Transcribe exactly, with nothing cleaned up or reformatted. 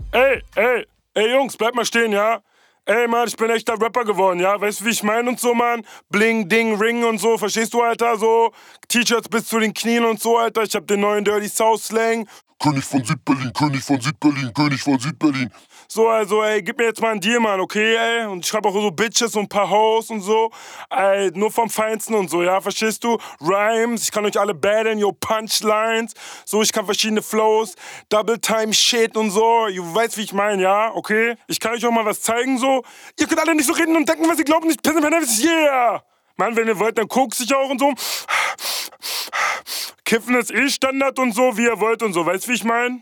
Ey, ey, ey Jungs, bleibt mal stehen, ja? Ey, Mann, ich bin echter Rapper geworden, ja? Weißt du, wie ich meine und so, Mann? Bling, Ding, Ring und so, verstehst du, Alter? So, T-Shirts bis zu den Knien und so, Alter. Ich hab den neuen Dirty South Slang. König von Südberlin, König von Südberlin, König von Südberlin. So, also, ey, gib mir jetzt mal einen Deal, Mann, okay, ey? Und ich schreib auch so Bitches und ein paar Hoes und so. Ey, nur vom Feinsten und so, ja? Verstehst du? Rhymes, ich kann euch alle battlen, yo, Punchlines. So, ich kann verschiedene Flows, Double-Time-Shit und so. Du weißt, wie ich mein, ja? Okay? Ich kann euch auch mal was zeigen, so. Ihr könnt alle nicht so reden und denken, was ihr glaubt, nicht pissen, wenn ihr wisst, yeah! Mann, wenn ihr wollt, dann guckt sich auch und so. Kiffen ist eh Standard und so, wie ihr wollt und so. Weißt, wie ich mein?